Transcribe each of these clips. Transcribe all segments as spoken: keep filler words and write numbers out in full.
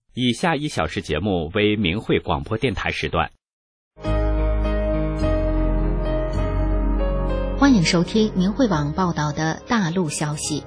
以下一小时节目为明慧广播电台时段。 欢迎收听明慧网报道的大陆消息。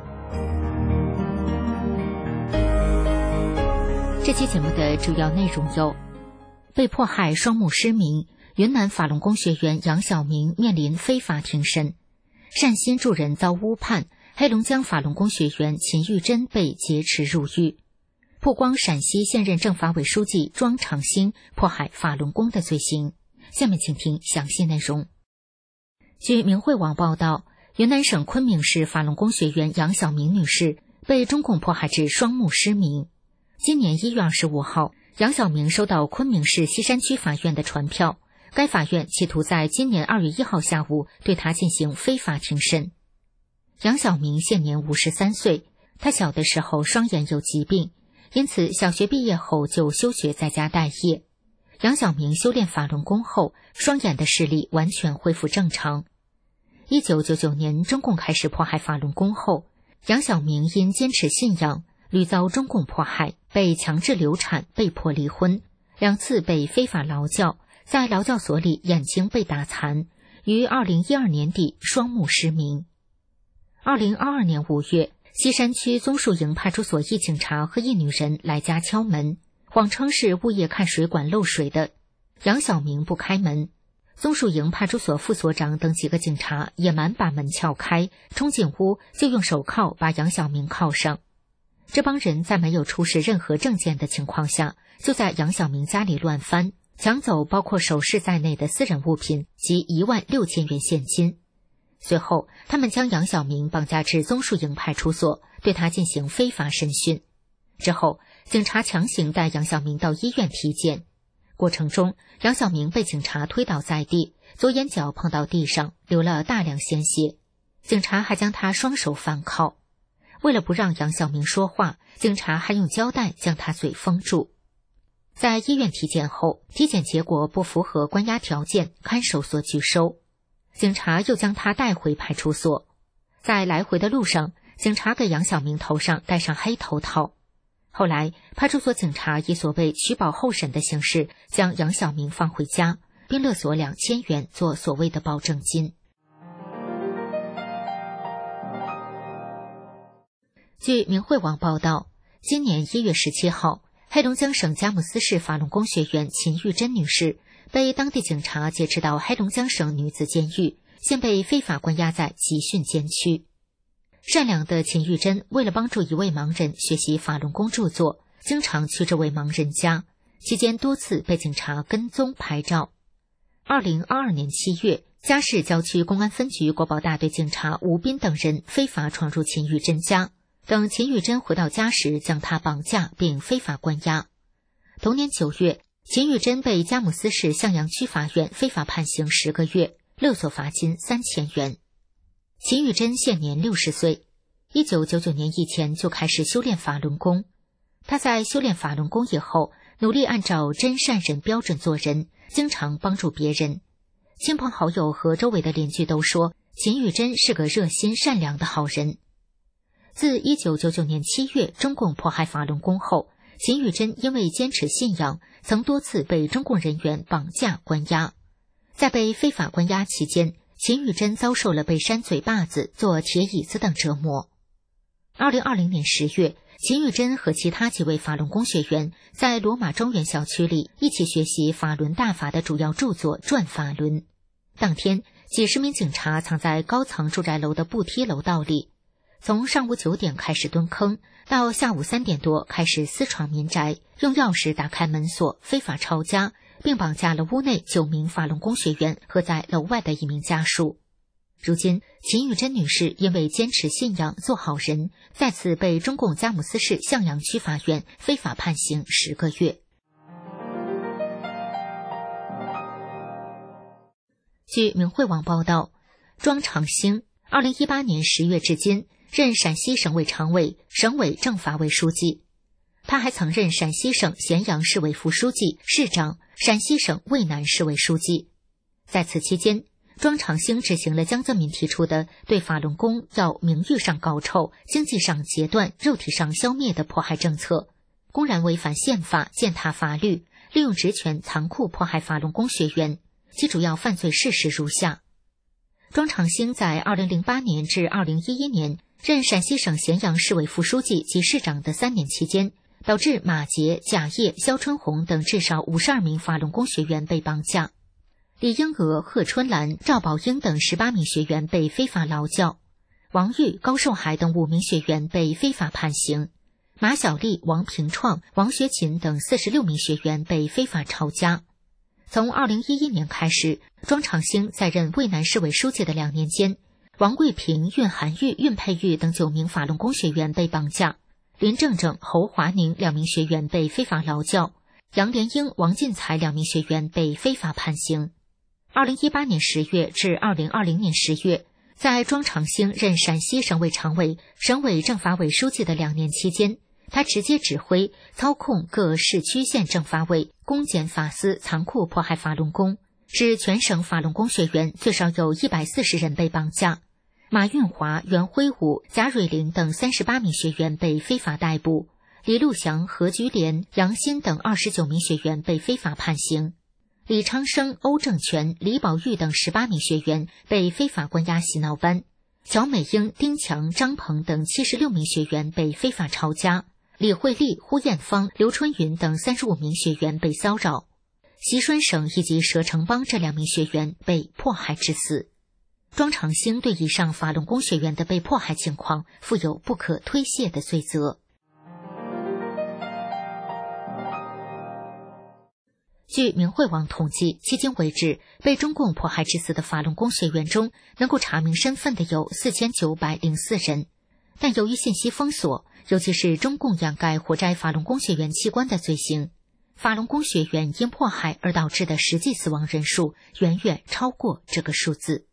这期节目的主要内容有：被迫害双目失明，云南法轮功学员杨晓明面临非法庭审；善心助人遭诬判，黑龙江法轮功学员秦玉珍被劫持入狱；曝光陕西现任政法委书记庄长兴迫害法轮功的罪行。下面请听详细内容。据明慧网报道，云南省昆明市法轮功学员杨晓明女士被中共迫害致双目失明。今年一月二十五号，杨晓明收到昆明市西山区法院的传票，该法院企图在今年二月一号下午对她进行非法庭审。杨晓明现年五十三岁，她小的时候双眼有疾病，因此小学毕业后就休学在家待业。杨晓明修炼法轮功后，双眼的视力完全恢复正常。一九九九年，中共开始迫害法轮功后，杨晓明因坚持信仰，屡遭中共迫害，被强制流产，被迫离婚，两次被非法劳教，在劳教所里眼睛被打残，于二零一二年底双目失明。二零二二年五月，西山区棕树营派出所一警察和一女人来家敲门，谎称是物业看水管漏水的，杨晓明不开门。棕树营派出所副所长等几个警察野蛮把门撬开，冲进屋就用手铐把杨晓明铐上。这帮人在没有出示任何证件的情况下，就在杨晓明家里乱翻，抢走包括首饰在内的私人物品及一万六千元现金。随后，他们将杨晓明绑架至棕树营派出所，对他进行非法审讯。之后，警察强行带杨晓明到医院体检。过程中，杨晓明被警察推倒在地，左眼角碰到地上，流了大量鲜血。警察还将他双手反铐。为了不让杨晓明说话，警察还用胶带将他嘴封住。在医院体检后，体检结果不符合关押条件，看守所拒收。警察又将他带回派出所。在来回的路上，警察给杨晓明头上戴上黑头套。后来，派出所警察以所谓取保候审的形式将杨晓明放回家，并勒索两千元做所谓的保证金。据明慧网报道，今年一月十七号，黑龙江省佳木斯市法轮功学员秦玉珍女士被当地警察劫持到黑龙江省女子监狱，现被非法关押在集训监区。善良的秦玉珍为了帮助一位盲人学习法轮功著作，经常去这位盲人家，期间多次被警察跟踪拍照。二零二二年七月，嘉市郊区公安分局国保大队警察吴斌等人非法闯入秦玉珍家，等秦玉珍回到家时，将她绑架并非法关押。同年九月，秦玉珍被佳木斯市向阳区法院非法判刑十个月，勒索罚金三千元。秦玉珍现年六十岁，一九九九年以前就开始修炼法轮功。他在修炼法轮功以后，努力按照真善人标准做人，经常帮助别人。亲朋好友和周围的邻居都说，秦玉珍是个热心善良的好人。自一九九九年七月中共迫害法轮功后，秦玉珍因为坚持信仰，曾多次被中共人员绑架关押。在被非法关押期间，秦玉珍遭受了被扇嘴巴子、坐铁椅子等折磨。二零二零年十月，秦玉珍和其他几位法轮功学员在罗马庄园小区里一起学习法轮大法的主要著作《转法轮》。当天，几十名警察藏在高层住宅楼的步梯楼道里，从上午九点开始蹲坑，到下午三点多开始私闯民宅，用钥匙打开门锁，非法抄家，并绑架了屋内九名法轮功学员和在楼外的一名家属。如今，秦玉珍女士因为坚持信仰做好人，再次被中共佳木斯市向阳区法院非法判刑十个月。据明慧网报道，庄长兴二零一八年十月至今任陕西省委常委、省委政法委书记。他还曾任陕西省咸阳市委副书记、市长、陕西省渭南市委书记。在此期间，庄长兴执行了江泽民提出的对法轮功要名誉上搞臭、经济上截断、肉体上消灭的迫害政策， 公然违反宪法、践踏法律，利用职权残酷迫害法轮功学员，其主要犯罪事实如下：庄长兴在二零零八年至二零一一年任陕西省咸阳市委副书记及市长的三年期间，导致马杰、贾叶、肖春红等至少五十二名法轮功学员被绑架，李英娥、贺春兰、赵宝英等十八名学员被非法劳教，王玉、高寿海等五名学员被非法判刑，马小丽、王平创、王学勤等四十六名学员被非法抄家。从二零一一年开始，庄长兴在任渭南市委书记的两年间，王桂平、苑涵玉、苑佩玉等九名法轮功学员被绑架，林正正、侯华宁两名学员被非法劳教，杨连英、王进才两名学员被非法判刑。二零一八年十月至二零二零年十月，在庄长兴任陕西省委常委、省委政法委书记的两年期间，他直接指挥、操控各市区县政法委、公检法司残酷迫害法轮功，使全省法轮功学员最少有一百四十人被绑架。马运华、袁辉武、贾蕊玲等三十八名学员被非法逮捕，李路祥、何菊莲、杨鑫等二十九名学员被非法判刑，李昌生、欧正全、李宝玉等十八名学员被非法关押洗脑班，乔美英、丁强、张鹏等七十六名学员被非法抄家，李慧丽、胡艳芳、刘春云等三十五名学员被骚扰，习顺省以及佘成邦这两名学员被迫害致死。庄长兴对以上法轮功学员的被迫害情况负有不可推卸的罪责。据明慧网统计，迄今为止，被中共迫害致死的法轮功学员中，能够查明身份的有四千九百零四人，但由于信息封锁，尤其是中共掩盖活摘法轮功学员器官的罪行，法轮功学员因迫害而导致的实际死亡人数远远超过这个数字。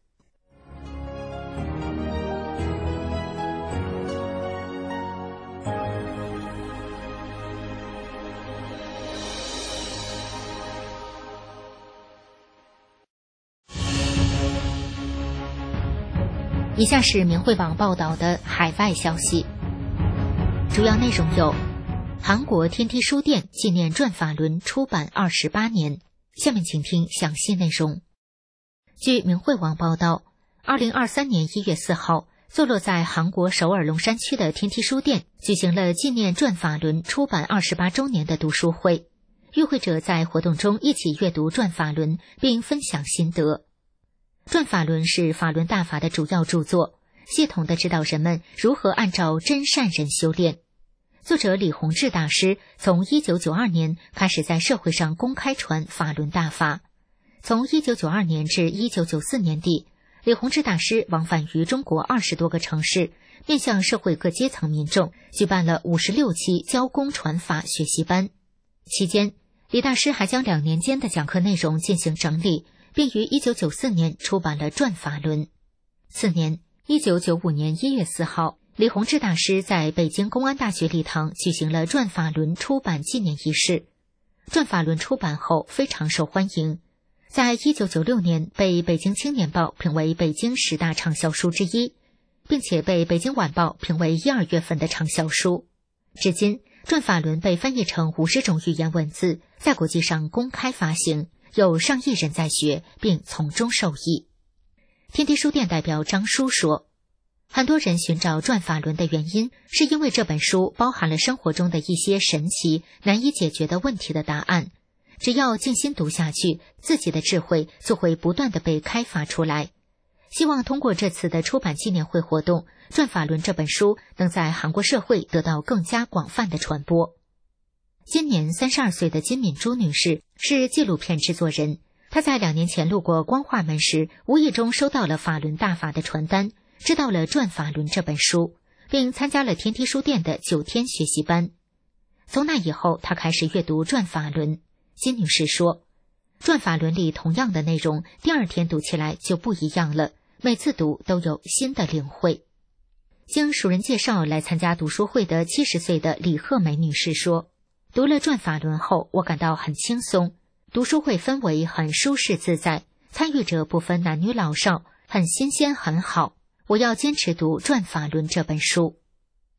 以下是明慧网报道的海外消息，主要内容有：韩国天梯书店纪念转法轮出版二十八年。下面请听详细内容。据明慧网报道，二零二三年一月四号，坐落在韩国首尔龙山区的天梯书店举行了纪念转法轮出版二十八周年的读书会，与会者在活动中一起阅读转法轮并分享心得。转法轮是法轮大法的主要著作，系统地指导人们如何按照真善人修炼。作者李洪志大师从一九九二年开始在社会上公开传法轮大法，从一九九二年至一九九四年底，李洪志大师往返于中国二十多个城市，面向社会各阶层民众举办了五十六期教功传法学习班。期间，李大师还将两年间的讲课内容进行整理，并于一九九四年出版了《转法轮》。次年，一九九五年一月四号，李洪志大师在北京公安大学礼堂举行了《转法轮》出版纪念仪式。《转法轮》出版后非常受欢迎，在一九九六年被北京青年报评为北京十大畅销书之一，并且被北京晚报评为一二月份的畅销书。至今，《转法轮》被翻译成五十种语言文字，在国际上公开发行，有上亿人在学，并从中受益。天梯书店代表张叔说，很多人寻找转法轮的原因，是因为这本书包含了生活中的一些神奇、难以解决的问题的答案。只要静心读下去，自己的智慧就会不断地被开发出来。希望通过这次的出版纪念会活动，转法轮这本书能在韩国社会得到更加广泛的传播。今年三十二岁的金敏珠女士是纪录片制作人，她在两年前路过光化门时，无意中收到了法轮大法的传单，知道了《转法轮》这本书，并参加了天梯书店的九天学习班。从那以后，她开始阅读《转法轮》。金女士说，《转法轮》里同样的内容，第二天读起来就不一样了，每次读都有新的领会。经熟人介绍来参加读书会的七十岁的李鹤梅女士说，读了《转法轮》后，我感到很轻松，读书会氛围很舒适自在，参与者不分男女老少，很新鲜很好。我要坚持读《转法轮》这本书。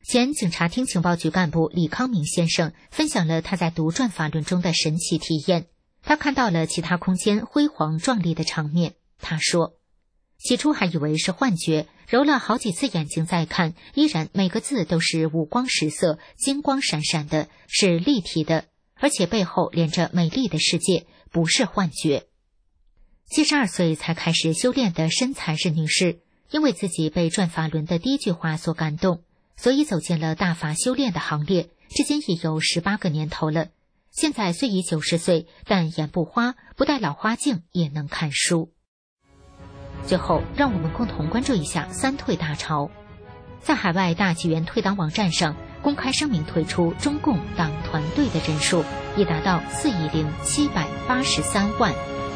前警察厅情报局干部李康明先生分享了他在读转法轮中的神奇体验。他看到了其他空间辉煌壮丽的场面。他说，起初还以为是幻觉，揉了好几次眼睛再看，依然每个字都是五光十色，金光闪闪的，是立体的，而且背后连着美丽的世界，不是幻觉。七十二岁才开始修炼的申才日女士，因为自己被转法轮的第一句话所感动，所以走进了大法修炼的行列，至今已有十八个年头了。现在虽已九十岁，但眼不花，不戴老花镜也能看书。最后，让我们共同关注一下三退大潮。在海外大纪元退党网站上公开声明，退出中共党团队的人数已达到四亿零七百八十三万。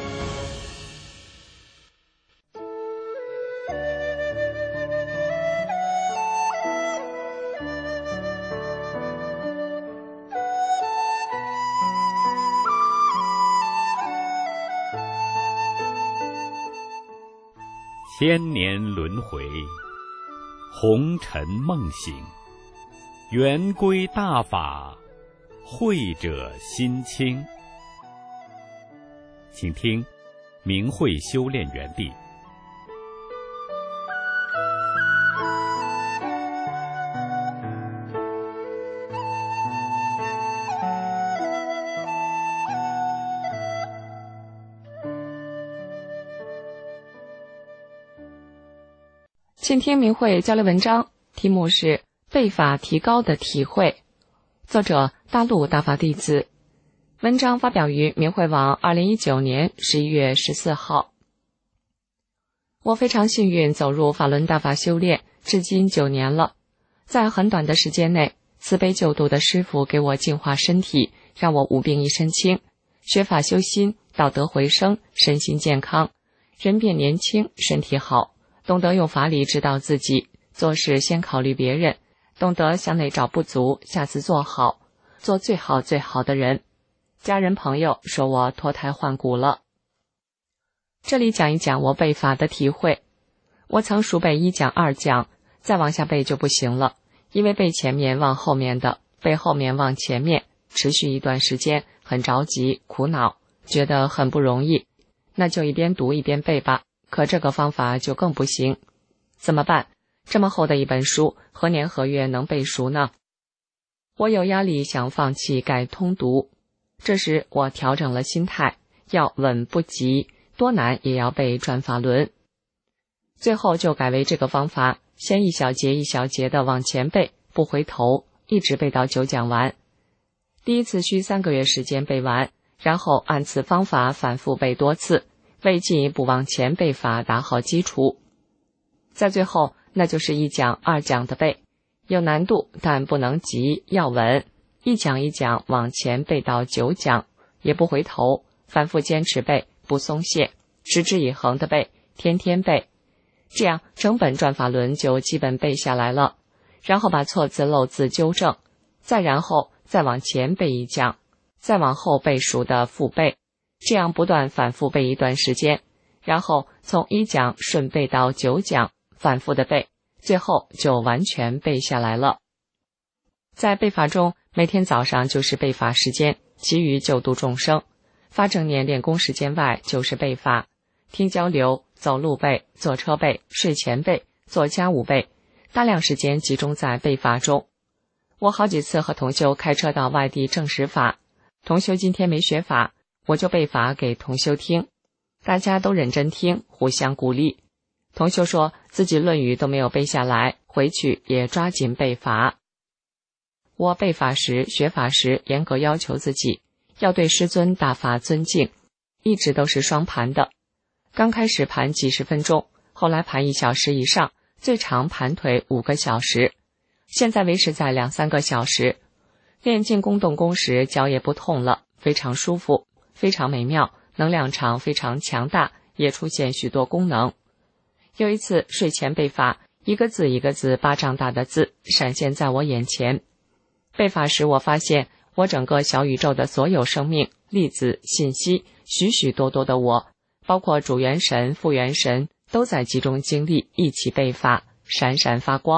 千年轮回，红尘梦醒，圆归大法，慧者心清。请听明慧修炼园地。 请听明慧交流文章，题目是被法提高的体会，作者大陆大法弟子。文章发表于明慧网二零一九年十一月十四号。我非常幸运走入法轮大法修炼，至今九年了。在很短的时间内，慈悲救度的师父给我净化身体，让我无病一身轻，学法修心，道德回升，身心健康，人变年轻，身体好，懂得用法理指导自己，做事先考虑别人，懂得向内找不足，下次做好，做最好最好的人。家人朋友说我脱胎换骨了。这里讲一讲我背法的体会。我曾熟背一讲二讲，再往下背就不行了，因为背前面忘后面的，背后面忘前面，持续一段时间，很着急苦恼，觉得很不容易。那就一边读一边背吧，可这个方法就更不行。怎么办？这么厚的一本书，何年何月能背熟呢？我有压力，想放弃改通读。这时我调整了心态，要稳不急，多难也要背转法轮。最后就改为这个方法，先一小节一小节的往前背，不回头，一直背到九讲完。第一次需三个月时间背完，然后按此方法反复背多次，为进一步往前背法打好基础。在最后，那就是一讲二讲的背，有难度，但不能急，要稳，一讲一讲往前背到九讲，也不回头，反复坚持背，不松懈，持之以恒的背，天天背。这样整本转法轮就基本背下来了，然后把错字漏字纠正，再然后再往前背一讲，再往后背熟的复背，这样不断反复背一段时间，然后从一讲顺背到九讲，反复的背，最后就完全背下来了。在背法中，每天早上就是背法时间，其余救度众生。发正念练功时间外就是背法，听交流，走路背，坐车背，睡前背，做家务背，大量时间集中在背法中。我好几次和同修开车到外地证实法，同修今天没学法，我就背法给同修听，大家都认真听，互相鼓励。同修说自己论语都没有背下来，回去也抓紧背法。我背法时学法时严格要求自己，要对师尊大法尊敬，一直都是双盘的。刚开始盘几十分钟，后来盘一小时以上，最长盘腿五个小时，现在维持在两三个小时。练静功动功时脚也不痛了，非常舒服，非常美妙，能量场非常强大，也出现许多功能。有一次睡前背法，一个字一个字巴掌大的字闪现在我眼前。背法时我发现我整个小宇宙的所有生命、粒子、信息，许许多多的我，包括主元神、副元神，都在集中精力一起背法，闪闪发光。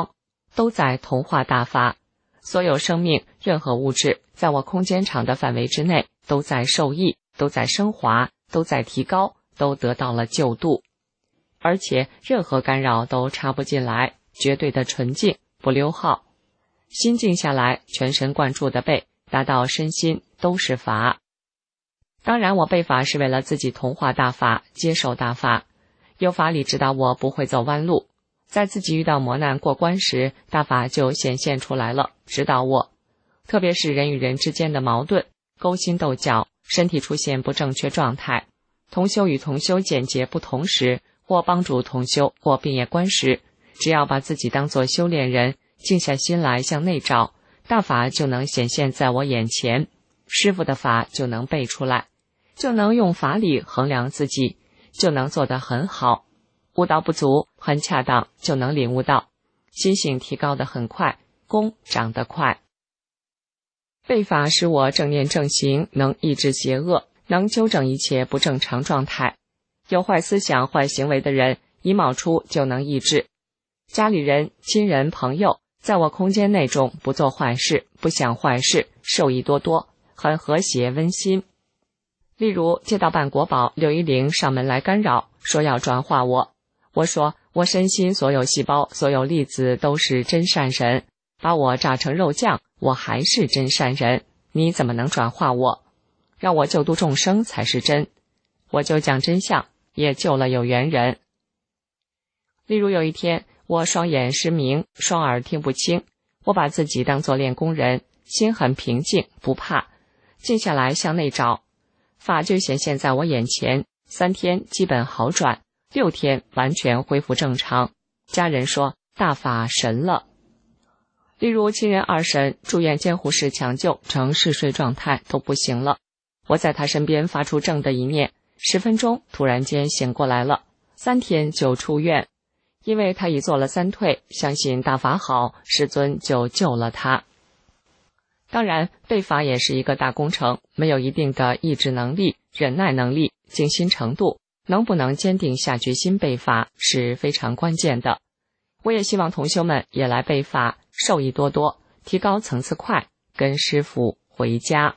都在同化大法。所有生命，任何物质，在我空间场的范围之内，都在受益，都在升华，都在提高，都得到了救度。而且任何干扰都插不进来，绝对的纯净，不溜号。心静下来，全神贯注的背，达到身心都是法。当然我背法是为了自己同化大法，接受大法。有法理指导我不会走弯路，在自己遇到磨难过关时，大法就显现出来了，指导我。特别是人与人之间的矛盾，勾心斗角，身体出现不正确状态，同修与同修见解不同时，或帮助同修或并业观时，只要把自己当作修炼人，静下心来向内找，大法就能显现在我眼前，师父的法就能背出来，就能用法理衡量自己，就能做得很好。悟道不足，很恰当，就能领悟到，心性提高得很快，功长得快。背法使我正念正行，能抑制邪恶，能纠正一切不正常状态。有坏思想、坏行为的人一冒出就能抑制。家里人、亲人、朋友在我空间内中不做坏事，不想坏事，受益多多，很和谐温馨。例如接到办国宝六一零上门来干扰，说要转化我，我说我身心所有细胞、所有粒子都是真善人，把我炸成肉酱，我还是真善人，你怎么能转化我？让我救度众生才是真。我就讲真相，也救了有缘人。例如有一天我双眼失明，双耳听不清，我把自己当作练功人，心很平静，不怕，静下来向内找，法就显现在我眼前，三天基本好转，六天完全恢复正常。家人说大法神了。例如亲人二婶住院监护室抢救成嗜睡状态都不行了，我在他身边发出正的一念，十分钟突然间醒过来了，三天就出院。因为他已做了三退，相信大法好，师尊就救了他。当然背法也是一个大工程，没有一定的意志能力、忍耐能力、静心程度，能不能坚定下决心背法是非常关键的。我也希望同修们也来背法，受益多多，提高层次快，跟师父回家。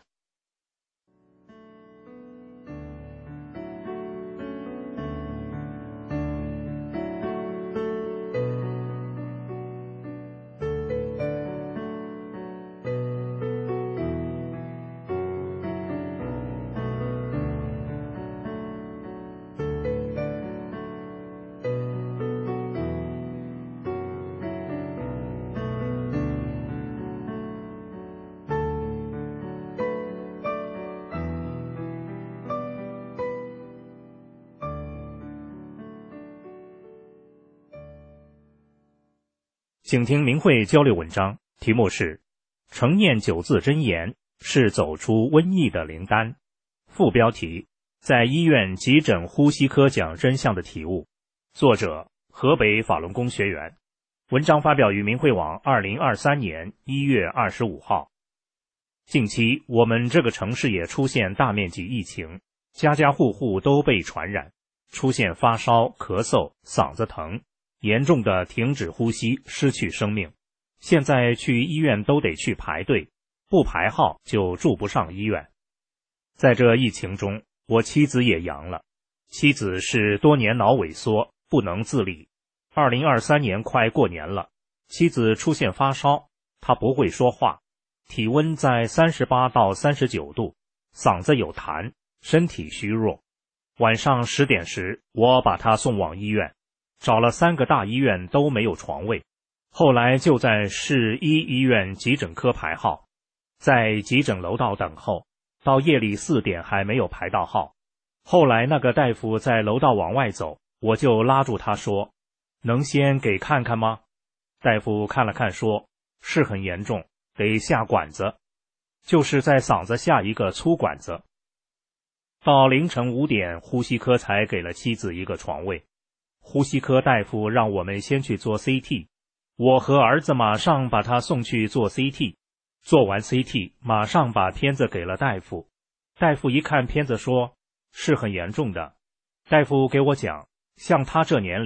请听明慧交流文章，题目是承念九字真言是走出瘟疫的灵丹。副标题：在医院急诊呼吸科讲真相的体悟。作者：河北法轮功学员。文章发表于明慧网二零二三年一月二十五号。近期我们这个城市也出现大面积疫情，家家户户都被传染，出现发烧、咳嗽、嗓子疼，严重的停止呼吸，失去生命。现在去医院都得去排队，不排号就住不上医院。在这疫情中，我妻子也阳了。妻子是多年脑萎缩，不能自理。二零二三年快过年了，妻子出现发烧，她不会说话，体温在三十八到三十九度，嗓子有痰，身体虚弱。晚上十点时，我把她送往医院。找了三个大医院都没有床位，后来就在市一医院急诊科排号，在急诊楼道等候，到夜里四点还没有排到号。后来那个大夫在楼道往外走，我就拉住他说：“能先给看看吗？”大夫看了看说：“是很严重，得下管子，就是在嗓子下一个粗管子。”到凌晨五点，呼吸科才给了妻子一个床位。呼吸科大夫让我们先去做 C T， 我和儿子马上把他送去做 C T， 做完 C T 马上把片子给了大夫。大夫一看片子说是很严重的。大夫给我讲，像他这年龄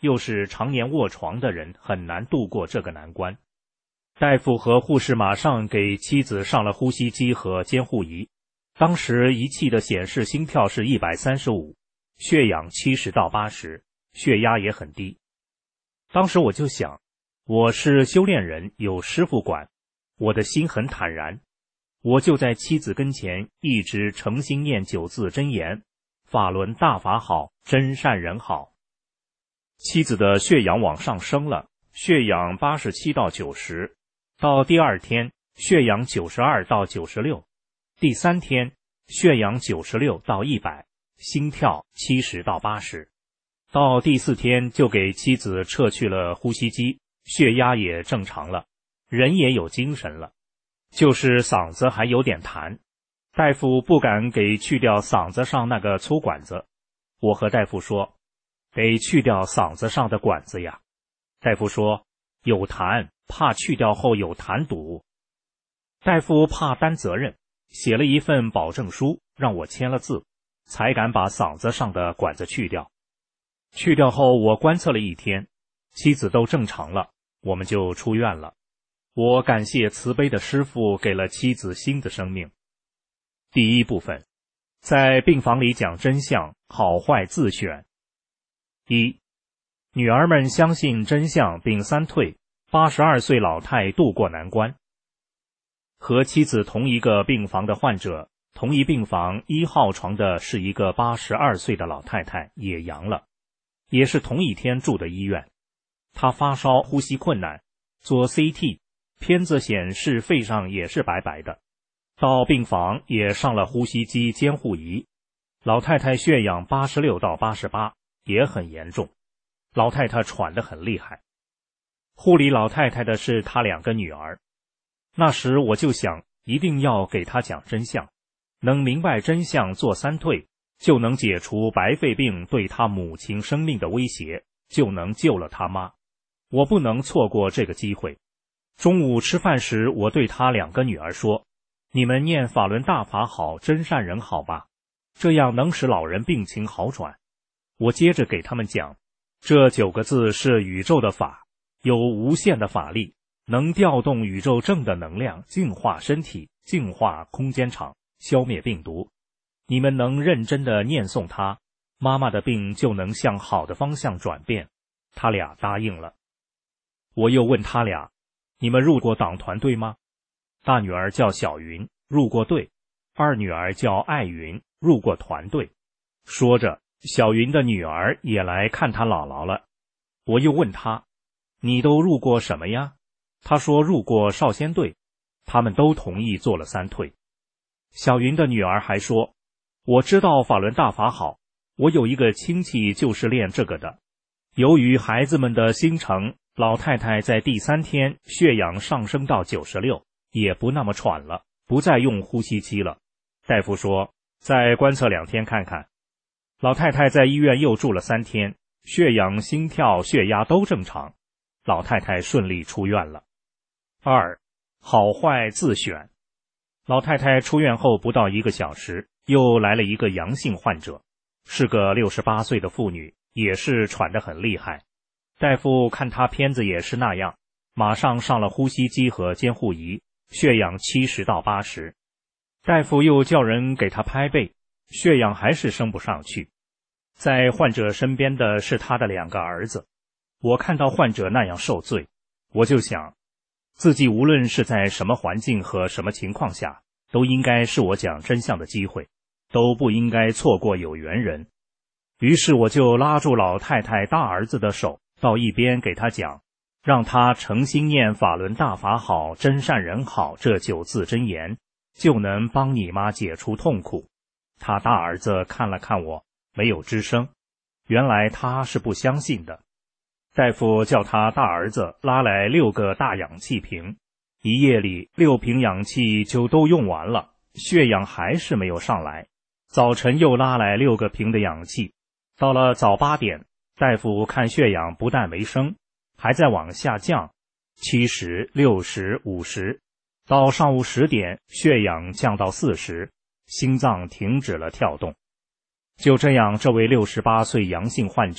又是常年卧床的人，很难度过这个难关。大夫和护士马上给妻子上了呼吸机和监护仪，当时仪器的显示心跳是一百三十五，血氧七十到八十，血压也很低。当时我就想，我是修炼人，有师傅管，我的心很坦然，我就在妻子跟前一直诚心念九字真言：法轮大法好，真善人好。妻子的血氧往上升了，血氧八十七到九十，到第二天血氧九十二到九十六，第三天血氧九十六到一百，心跳七十到八十。到第四天就给妻子撤去了呼吸机，血压也正常了，人也有精神了，就是嗓子还有点痰。大夫不敢给去掉嗓子上那个粗管子，我和大夫说，得去掉嗓子上的管子呀。大夫说，有痰，怕去掉后有痰堵。大夫怕担责任，写了一份保证书，让我签了字，才敢把嗓子上的管子去掉。去掉后我观测了一天，妻子都正常了，我们就出院了。我感谢慈悲的师父给了妻子新的生命。第一部分，在病房里讲真相，好坏自选。一，女儿们相信真相并三退，八十二岁老太渡过难关。和妻子同一个病房的患者，同一病房一号床的是一个八十二岁的老太太，也阳了，也是同一天住的医院。她发烧，呼吸困难，做 C T， 片子显示肺上也是白白的，到病房也上了呼吸机监护仪。老太太血氧八十六到八十八，也很严重，老太太喘得很厉害。护理老太太的是她两个女儿。那时我就想，一定要给她讲真相，能明白真相做三退，就能解除白肺病对她母亲生命的威胁，就能救了她妈。我不能错过这个机会。中午吃饭时，我对她两个女儿说，你们念法轮大法好，真善人好吧，这样能使老人病情好转。我接着给他们讲，这九个字是宇宙的法，有无限的法力，能调动宇宙正的能量，净化身体，净化空间场，消灭病毒。你们能认真的念诵它，妈妈的病就能向好的方向转变。他俩答应了。我又问他俩，你们入过党团队吗？大女儿叫小云，入过队；二女儿叫艾云，入过团队。说着，小云的女儿也来看她姥姥了。我又问她，你都入过什么呀？她说入过少先队。他们都同意做了三退。小云的女儿还说，我知道法轮大法好，我有一个亲戚就是练这个的。由于孩子们的心诚，老太太在第三天血氧上升到九十六，也不那么喘了，不再用呼吸机了。大夫说，再观测两天看看。老太太在医院又住了三天，血氧、心跳、血压都正常，老太太顺利出院了。二，好坏自选。老太太出院后不到一个小时，又来了一个阳性患者，是个六十八岁的妇女，也是喘得很厉害。大夫看她片子也是那样，马上上了呼吸机和监护仪，血氧七十到八十。大夫又叫人给她拍背，血氧还是升不上去。在患者身边的是他的两个儿子。我看到患者那样受罪，我就想，自己无论是在什么环境和什么情况下，都应该是我讲真相的机会，都不应该错过有缘人。于是我就拉住老太太大儿子的手，到一边给他讲，让他诚心念法轮大法好，真善人好这九字真言，就能帮你妈解除痛苦。他大儿子看了看我，没有吱声，原来他是不相信的。大夫叫他大儿子拉来六个大氧气瓶，一夜里六瓶氧气就都用完了，血氧还是没有上来。早晨又拉来六个瓶的氧气，到了早八点，大夫看血氧不但没升，还在往下降，七十、六十、五十，到上午十点，血氧降到四十，心脏停止了跳动。就这样，这位六十八岁阳性患者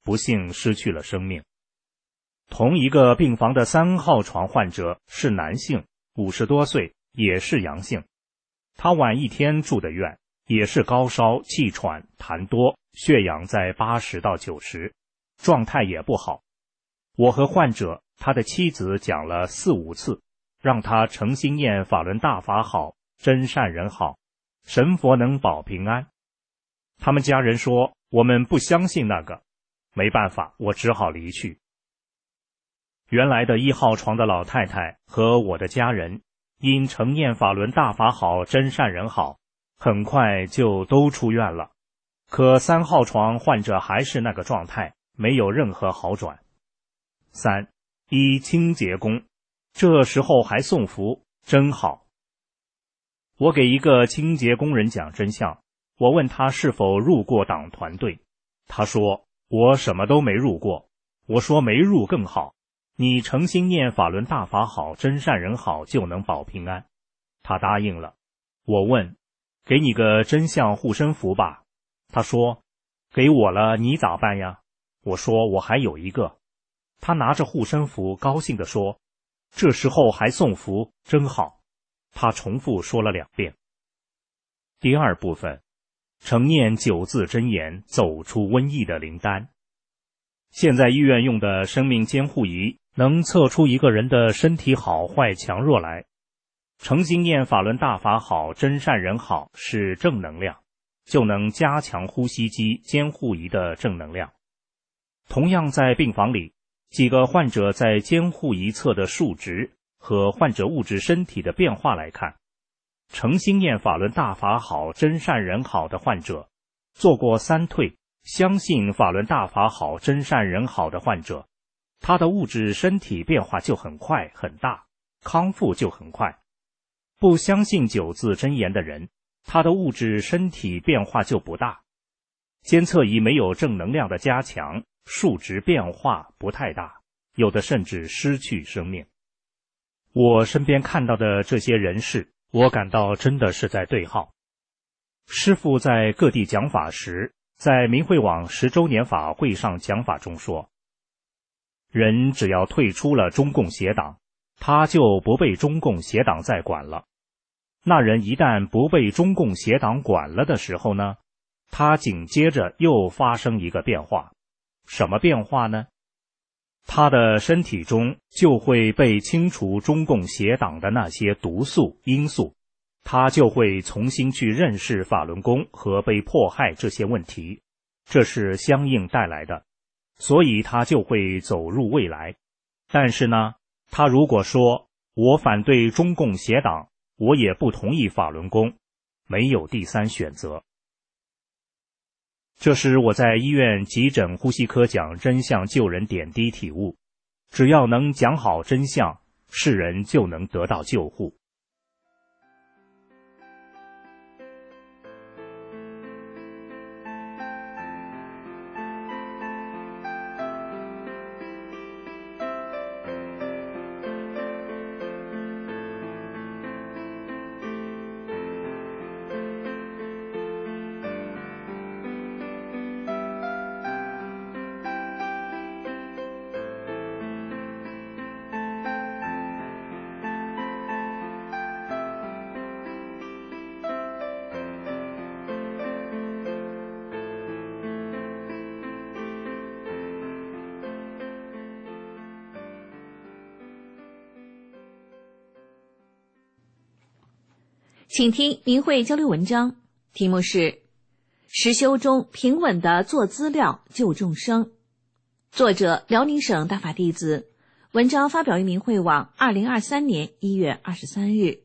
不幸失去了生命。同一个病房的三号床患者是男性，五十多岁，也是阳性。他晚一天住的院，也是高烧、气喘、痰多，血氧在八十到九十，状态也不好。我和患者他的妻子讲了四五次，让他诚心念法轮大法好，真善人好，神佛能保平安。他们家人说我们不相信那个，没办法，我只好离去。原来的一号床的老太太和我的家人因承念法轮大法好，真善人好，很快就都出院了。可三号床患者还是那个状态，没有任何好转。三，一清洁工，这时候还送福，真好。我给一个清洁工人讲真相，我问他是否入过党团队，他说我什么都没入过。我说没入更好，你诚心念法轮大法好，真善人好，就能保平安。他答应了。我问，给你个真相护身符吧。他说，给我了你咋办呀？我说我还有一个。他拿着护身符高兴地说，这时候还送符，真好。他重复说了两遍。第二部分，承念九字真言，走出瘟疫的灵丹。现在医院用的生命监护仪能测出一个人的身体好坏强弱来。诚心念法轮大法好，真善人好是正能量，就能加强呼吸机监护仪的正能量。同样在病房里，几个患者在监护仪测的数值和患者物质身体的变化来看，诚心念法轮大法好，真善人好的患者，做过三退，相信法轮大法好，真善人好的患者，他的物质身体变化就很快很大，康复就很快。不相信九字真言的人，他的物质身体变化就不大，监测仪没有正能量的加强，数值变化不太大，有的甚至失去生命。我身边看到的这些人士，我感到真的是在对号。师父在各地讲法时，在明慧网十周年法会上讲法中说，人只要退出了中共邪党，他就不被中共邪党再管了。那人一旦不被中共邪党管了的时候呢，他紧接着又发生一个变化。什么变化呢？他的身体中就会被清除中共邪党的那些毒素因素，他就会重新去认识法轮功和被迫害这些问题，这是相应带来的，所以他就会走入未来。但是呢，他如果说我反对中共邪党，我也不同意法轮功，没有第三选择。这是我在医院急诊呼吸科讲真相救人点滴体悟，只要能讲好真相，世人就能得到救护。 请听明慧交流文章，题目是实修中平稳地做资料救众生，作者辽宁省大法弟子，文章发表于明慧网二零二三年一月二十三日。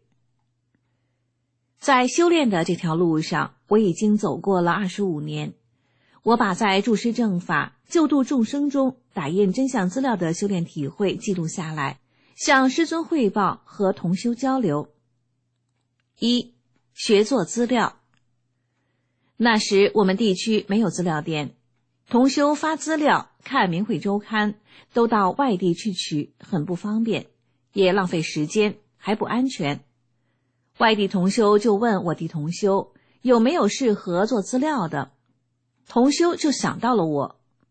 在修炼的这条路上，我已经走过了二十五年，我把在注释正法、救度众生中打印真相资料的修炼体会记录下来，向师尊汇报和同修交流。一、学做资料。那时我们地区没有资料店，同修发资料看明慧周刊都到外地去取，很不方便，也浪费时间，还不安全。外地同修就问我弟同修有没有适合做资料的，同修就想到了我，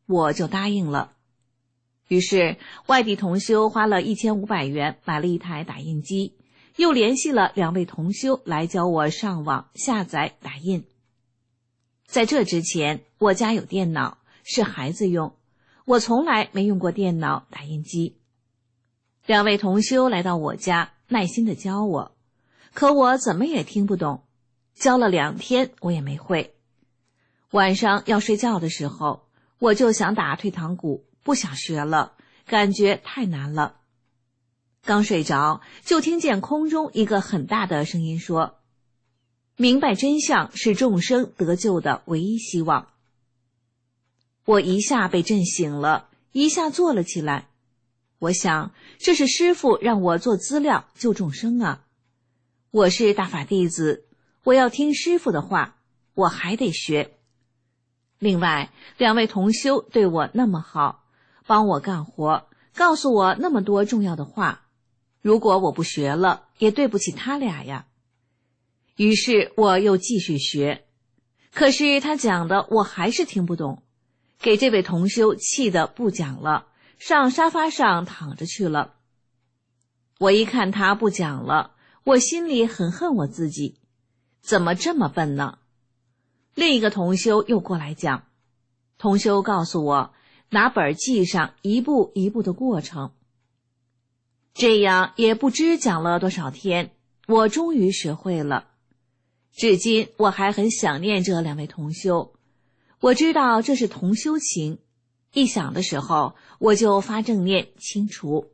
我就答应了。于是外地同修花了一千五百元买了一台打印机，又联系了两位同修来教我上网下载打印。在这之前，我家有电脑，是孩子用，我从来没用过电脑打印机。两位同修来到我家，耐心地教我，可我怎么也听不懂，教了两天我也没会。晚上要睡觉的时候，我就想打退堂鼓，不想学了，感觉太难了。刚睡着，就听见空中一个很大的声音说：明白真相是众生得救的唯一希望。我一下被震醒了，一下坐了起来。我想，这是师父让我做资料救众生啊！我是大法弟子，我要听师父的话，我还得学。另外，两位同修对我那么好，帮我干活，告诉我那么多重要的话，如果我不学了，也对不起他俩呀。于是我又继续学，可是他讲的我还是听不懂，给这位同修气得不讲了，上沙发上躺着去了。我一看他不讲了，我心里很恨我自己，怎么这么笨呢？另一个同修又过来讲，同修告诉我拿本记上一步一步的过程。这样也不知讲了多少天，我终于学会了。至今我还很想念这两位同修，我知道这是同修情，一想的时候我就发正念清除。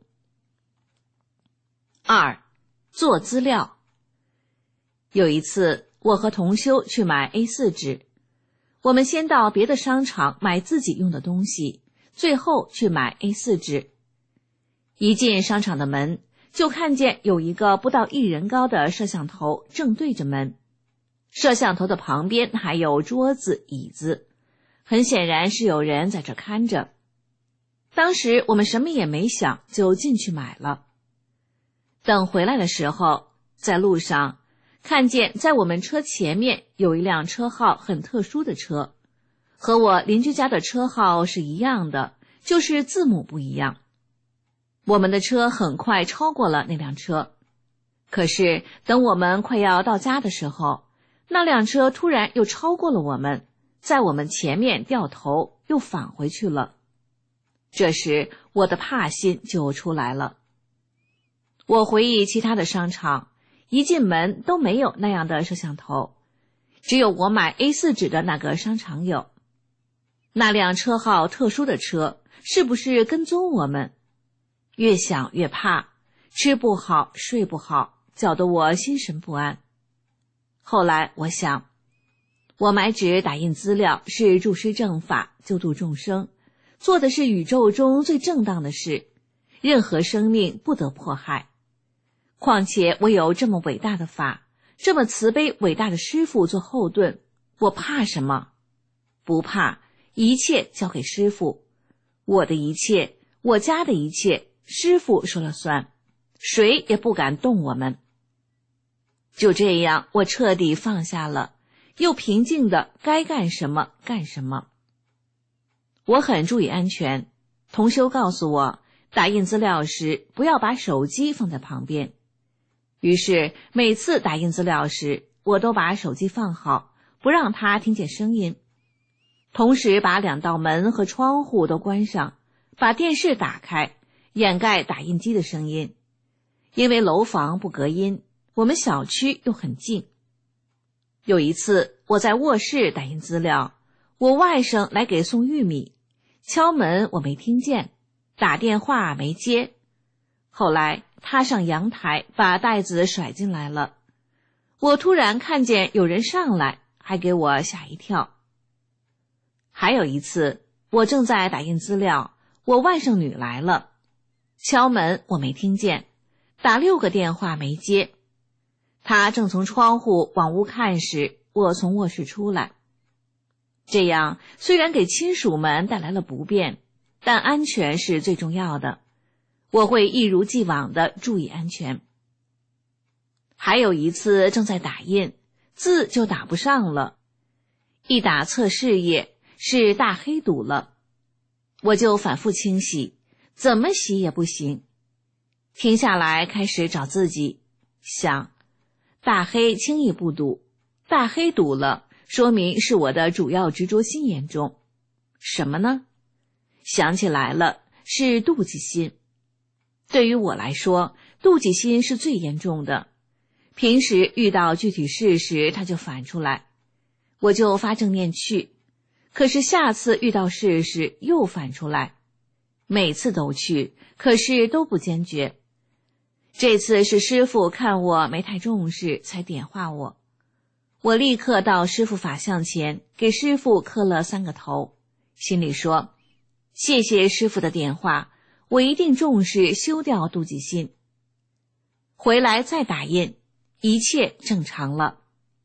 二，做资料。有一次我和同修去买 A 四 纸，我们先到别的商场买自己用的东西，最后去买 A 四 纸。一进商场的门，就看见有一个不到一人高的摄像头正对着门，摄像头的旁边还有桌子椅子，很显然是有人在这看着。当时我们什么也没想，就进去买了。等回来的时候，在路上看见在我们车前面有一辆车号很特殊的车，和我邻居家的车号是一样的，就是字母不一样。我们的车很快超过了那辆车，可是等我们快要到家的时候，那辆车突然又超过了我们，在我们前面掉头又返回去了。这时我的怕心就出来了。我回忆其他的商场，一进门都没有那样的摄像头，只有我买 A 四 纸的那个商场有。那辆车号特殊的车是不是跟踪我们？越想越怕，吃不好睡不好，搅得我心神不安。后来我想，我买纸打印资料是助师正法，救度众生，做的是宇宙中最正当的事，任何生命不得迫害。况且我有这么伟大的法，这么慈悲伟大的师父做后盾，我怕什么？不怕，一切交给师父，我的一切，我家的一切，师父说了算，谁也不敢动我们。就这样，我彻底放下了，又平静的该干什么干什么。我很注意安全，同修告诉我，打印资料时不要把手机放在旁边。于是每次打印资料时，我都把手机放好，不让他听见声音，同时把两道门和窗户都关上，把电视打开，掩盖打印机的声音。因为楼房不隔音，我们小区又很近。有一次我在卧室打印资料，我外甥来给送玉米，敲门我没听见，打电话没接。后来他上阳台把袋子甩进来了，我突然看见有人上来，还给我吓一跳。还有一次我正在打印资料，我外甥女来了，敲门我没听见，打六个电话没接。她正从窗户往屋看时，我从卧室出来。这样虽然给亲属们带来了不便，但安全是最重要的，我会一如既往地注意安全。还有一次正在打印，字就打不上了，一打测试页是大黑堵了， 我就反复清洗，怎么洗也不行。停下来开始找自己，想大黑轻易不堵，大黑堵了，说明是我的主要执着心严重。什么呢？想起来了，是妒忌心。对于我来说，妒忌心是最严重的。平时遇到具体事时，它就反出来，我就发正念去。可是下次遇到事时又反出来，每次都去，可是都不坚决。这次是师父看我没太重视，才点化我。我立刻到师父法像前，给师父磕了三个头，心里说：谢谢师父的点化，我一定重视修掉妒忌心。回来再打印，一切正常了。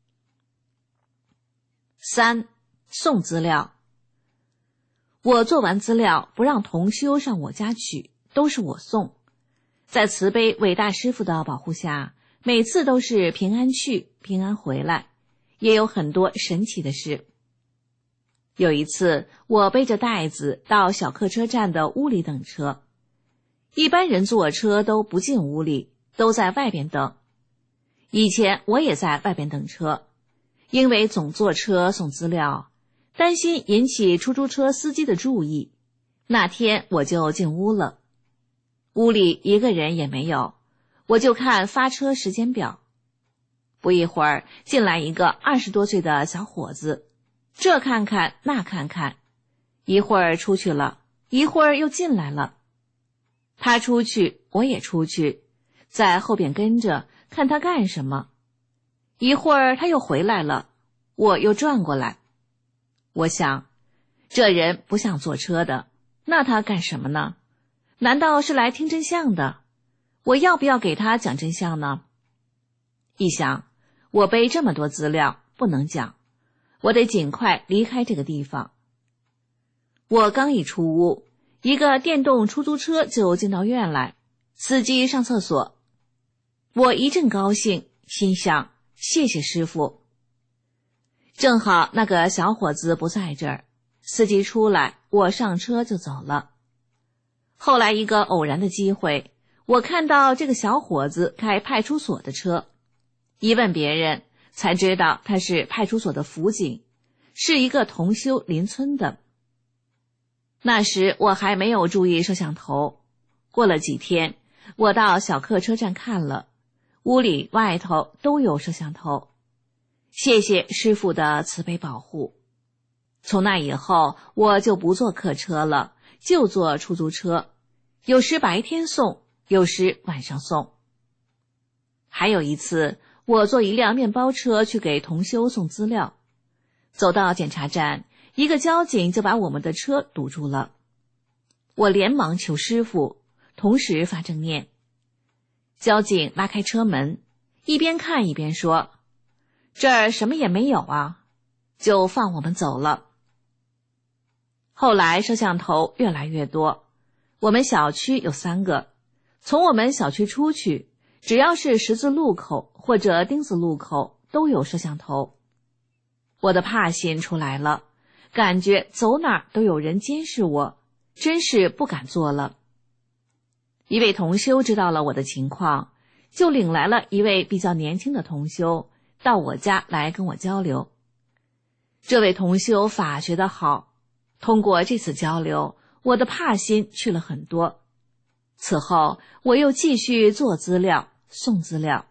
三、送资料。我做完资料不让同修上我家取，都是我送。在慈悲伟大师父的保护下，每次都是平安去，平安回来，也有很多神奇的事。有一次，我背着袋子到小客车站的屋里等车，一般人坐车都不进屋里，都在外边等。以前我也在外边等车，因为总坐车送资料，担心引起出租车司机的注意，那天我就进屋了。屋里一个人也没有，我就看发车时间表。不一会儿，进来一个二十多岁的小伙子，这看看那看看，一会儿出去了，一会儿又进来了。他出去，我也出去，在后边跟着，看他干什么。一会儿他又回来了，我又转过来。我想，这人不像坐车的，那他干什么呢？难道是来听真相的？我要不要给他讲真相呢？一想，我背这么多资料，不能讲，我得尽快离开这个地方。我刚一出屋，一个电动出租车就进到院来，司机上厕所。我一阵高兴，心想谢谢师父。正好那个小伙子不在这儿，司机出来，我上车就走了。后来一个偶然的机会，我看到这个小伙子开派出所的车，一问别人才知道他是派出所的辅警，是一个同修邻村的。那时我还没有注意摄像头，过了几天，我到小客车站看了，屋里外头都有摄像头。谢谢师父的慈悲保护。从那以后，我就不坐客车了，就坐出租车，有时白天送，有时晚上送。还有一次，我坐一辆面包车去给同修送资料，走到检查站，一个交警就把我们的车堵住了。我连忙求师父，同时发正念。交警拉开车门，一边看一边说：这儿什么也没有啊，就放我们走了。后来摄像头越来越多，我们小区有三个，从我们小区出去，只要是十字路口或者丁字路口都有摄像头。我的怕心出来了，感觉走哪儿都有人监视我，真是不敢做了。一位同修知道了我的情况，就领来了一位比较年轻的同修到我家来跟我交流。这位同修法学得好，通过这次交流，我的怕心去了很多。此后我又继续做资料，送资料。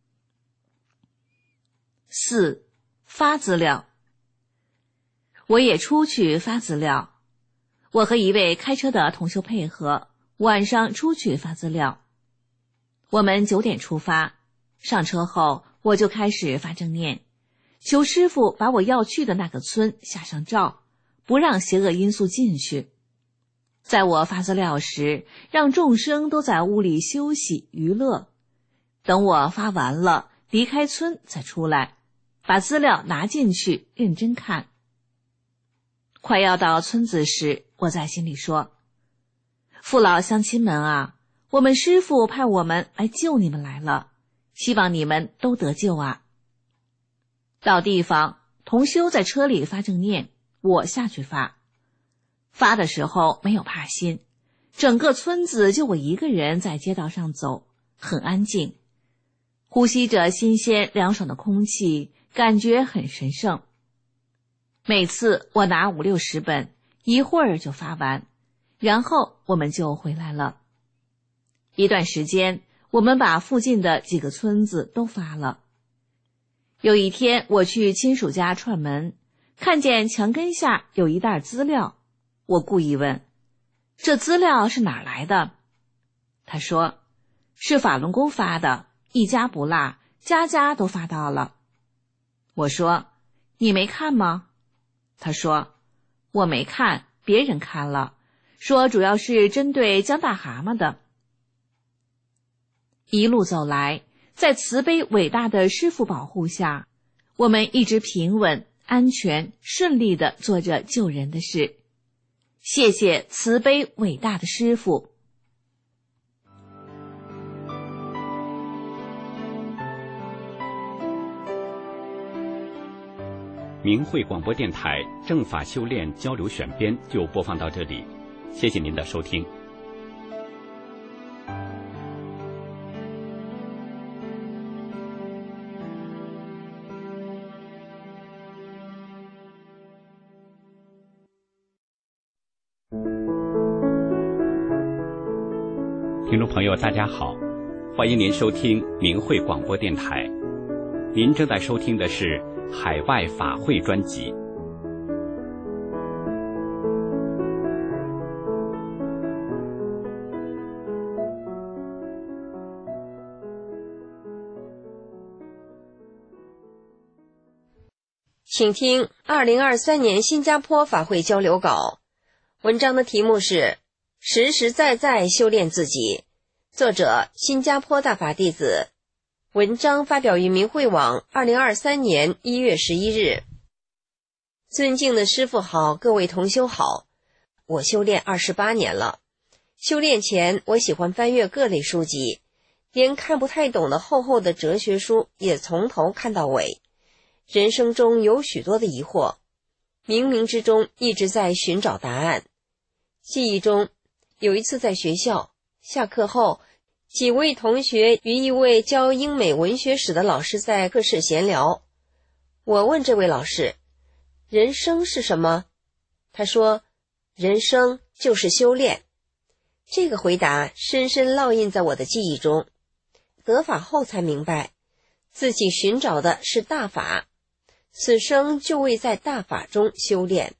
四、发资料。我也出去发资料，我和一位开车的同修配合，晚上出去发资料。我们九点出发，上车后我就开始发正念，求师父把我要去的那个村下上照，不让邪恶因素进去。在我发资料时，让众生都在屋里休息娱乐，等我发完了，离开村再出来，把资料拿进去认真看。快要到村子时，我在心里说：父老乡亲们啊，我们师父派我们来救你们来了，希望你们都得救啊。到地方，同修在车里发正念，我下去发。 发的时候没有帕心，整个村子就我一个人在街道上走，很安静，呼吸着新鲜凉爽的空气，感觉很神圣。每次我拿五六十本，一会儿就发完，然后我们就回来了。一段时间，我们把附近的几个村子都发了。有一天我去亲属家串门，看见墙根下有一袋资料，我故意问，这资料是哪儿来的？他说，是法轮功发的，一家不落，家家都发到了。我说，你没看吗？他说，我没看，别人看了，说主要是针对江大蛤蟆的。一路走来，在慈悲伟大的师父保护下，我们一直平稳、安全、顺利地做着救人的事。谢谢慈悲伟大的师父。 明慧广播电台正法修炼交流选编就播放到这里，谢谢您的收听。听众朋友大家好，欢迎您收听明慧广播电台，您正在收听的是海外法会专辑。 请听二零二三年新加坡法会交流稿，文章的题目是实实在在修炼自己，作者新加坡大法弟子，文章发表于明慧网二零二三年一月十一日。尊敬的师父好，各位同修好，我修炼二十八年了。修炼前我喜欢翻阅各类书籍，连看不太懂的厚厚的哲学书也从头看到尾。人生中有许多的疑惑，冥冥之中一直在寻找答案。记忆中有一次在学校下课后，几位同学与一位教英美文学史的老师在课室闲聊。我问这位老师，人生是什么？他说，人生就是修炼。这个回答深深烙印在我的记忆中。得法后才明白，自己寻找的是大法，此生就为在大法中修炼。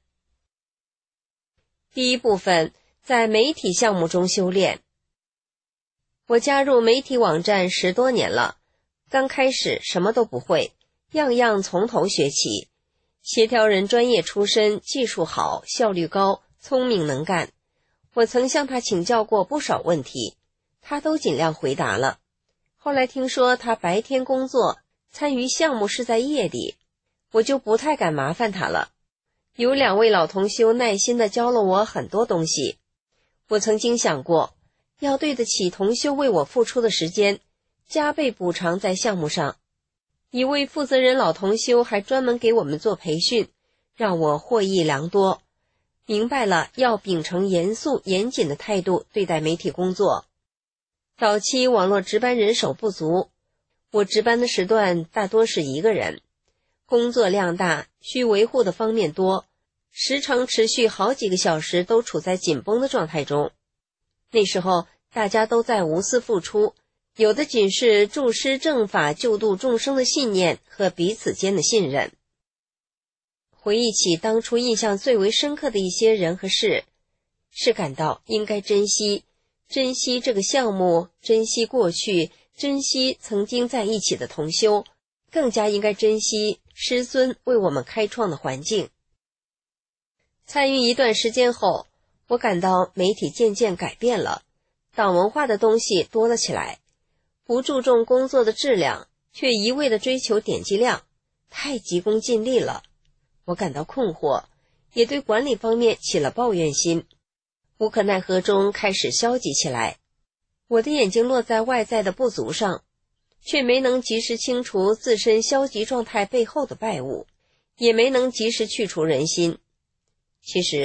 第一部分，在媒体项目中修炼。我加入媒体网站十多年了，刚开始什么都不会，样样从头学起。协调人专业出身，技术好，效率高，聪明能干。我曾向他请教过不少问题，他都尽量回答了。后来听说他白天工作，参与项目是在夜里，我就不太敢麻烦他了。有两位老同修耐心地教了我很多东西。我曾经想过，要对得起同修为我付出的时间，加倍补偿在项目上。一位负责人老同修还专门给我们做培训，让我获益良多，明白了要秉承严肃严谨的态度对待媒体工作。早期网络值班人手不足，我值班的时段大多是一个人，工作量大，需维护的方面多，时常持续好几个小时都处在紧绷的状态中。那时候大家都在无私付出，有的仅是助师正法救度众生的信念和彼此间的信任。回忆起当初印象最为深刻的一些人和事，是感到应该珍惜，珍惜这个项目，珍惜过去，珍惜曾经在一起的同修，更加应该珍惜师尊为我们开创的环境。参与一段时间后，我感到媒体渐渐改变了，党文化的东西多了起来，不注重工作的质量，却一味地追求点击量，太急功近利了。我感到困惑，也对管理方面起了抱怨心，无可奈何中开始消极起来。我的眼睛落在外在的不足上，却没能及时清除自身消极状态背后的败物，也没能及时去除人心。其实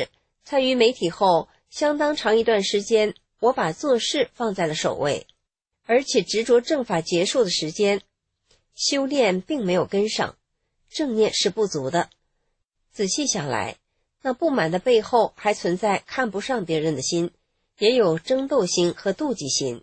参与媒体后，相当长一段时间，我把做事放在了首位，而且执着正法结束的时间，修炼并没有跟上，正念是不足的。仔细想来，那不满的背后还存在看不上别人的心，也有争斗心和妒忌心。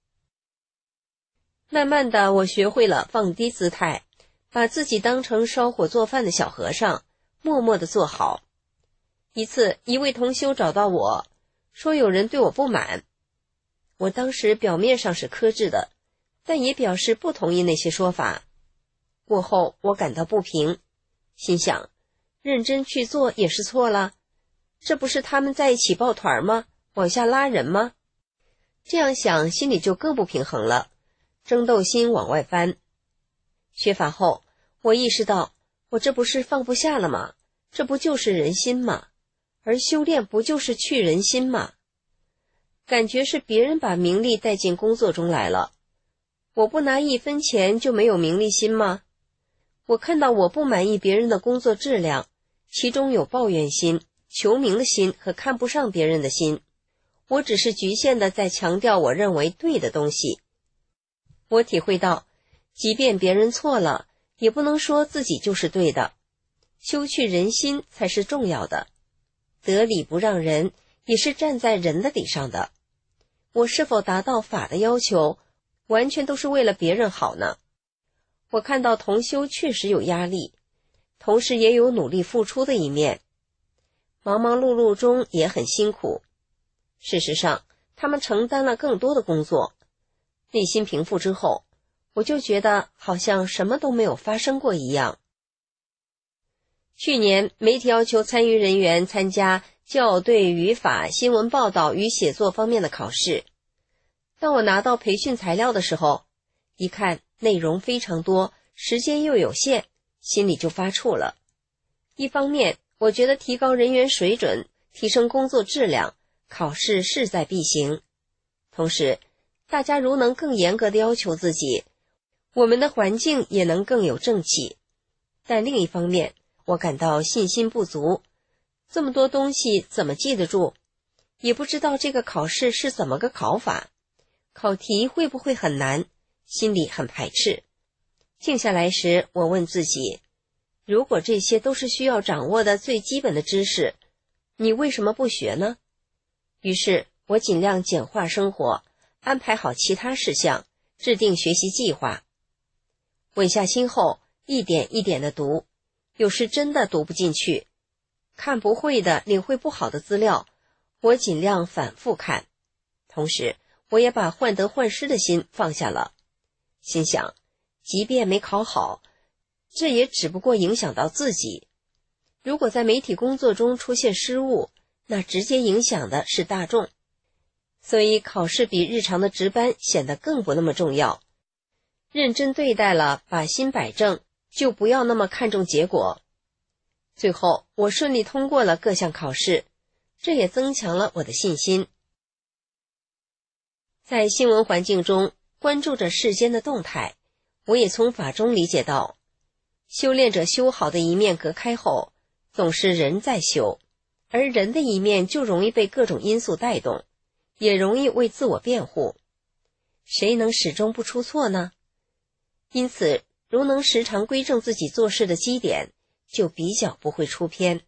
慢慢的，我学会了放低姿态，把自己当成烧火做饭的小和尚，默默地做好。一次，一位同修找到我，说有人对我不满。我当时表面上是克制的，但也表示不同意那些说法。过后我感到不平，心想，认真去做也是错了，这不是他们在一起抱团吗？往下拉人吗？这样想，心里就更不平衡了，争斗心往外翻。学法后，我意识到，我这不是放不下了吗？这不就是人心吗？而修炼不就是去人心吗？感觉是别人把名利带进工作中来了，我不拿一分钱就没有名利心吗？我看到我不满意别人的工作质量，其中有抱怨心、求名的心和看不上别人的心，我只是局限的在强调我认为对的东西。我体会到，即便别人错了，也不能说自己就是对的，修去人心才是重要的。得理不让人，也是站在人的理上的。我是否达到法的要求，完全都是为了别人好呢？我看到同修确实有压力，同时也有努力付出的一面，忙忙碌碌中也很辛苦。事实上，他们承担了更多的工作。内心平复之后，我就觉得好像什么都没有发生过一样。去年，媒体要求参与人员参加校对语法、新闻报道与写作方面的考试。当我拿到培训材料的时候，一看内容非常多，时间又有限，心里就发怵了。一方面，我觉得提高人员水准，提升工作质量，考试势在必行。同时，大家如能更严格地要求自己，我们的环境也能更有正气。但另一方面，我感到信心不足，这么多东西怎么记得住？也不知道这个考试是怎么个考法，考题会不会很难？心里很排斥。静下来时，我问自己，如果这些都是需要掌握的最基本的知识，你为什么不学呢？于是我尽量简化生活，安排好其他事项，制定学习计划。稳下心后，一点一点地读，有时真的读不进去，看不会的、领会不好的资料，我尽量反复看。同时，我也把患得患失的心放下了，心想，即便没考好，这也只不过影响到自己。如果在媒体工作中出现失误，那直接影响的是大众。所以考试比日常的值班显得更不那么重要。认真对待了，把心摆正，就不要那么看重结果。最后，我顺利通过了各项考试，这也增强了我的信心。在新闻环境中，关注着世间的动态，我也从法中理解到，修炼者修好的一面隔开后，总是人在修，而人的一面就容易被各种因素带动，也容易为自我辩护。谁能始终不出错呢？因此，如能时常归正自己做事的基点，就比较不会出偏。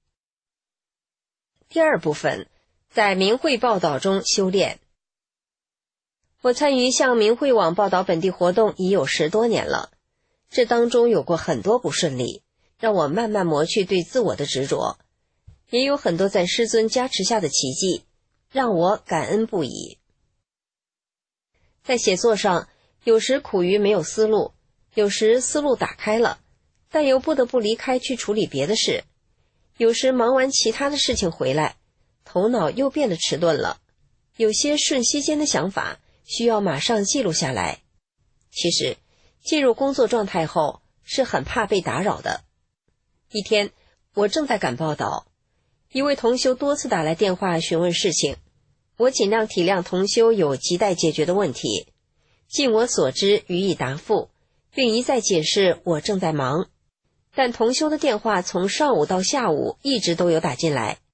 第二部分，在明慧报道中修炼。我参与向明慧网报道本地活动已有十多年了，这当中有过很多不顺利，让我慢慢磨去对自我的执着，也有很多在师尊加持下的奇迹，让我感恩不已。在写作上，有时苦于没有思路，有时思路打开了，但又不得不离开去处理别的事，有时忙完其他的事情回来，头脑又变得迟钝了，有些瞬息间的想法需要马上记录下来。其实进入工作状态后是很怕被打扰的。一天，我正在赶报道，一位同修多次打来电话询问事情，我尽量体谅同修有亟待解决的问题，尽我所知予以答复，并一再解释我正在忙。但同修的电话从上午到下午一直都有打进来，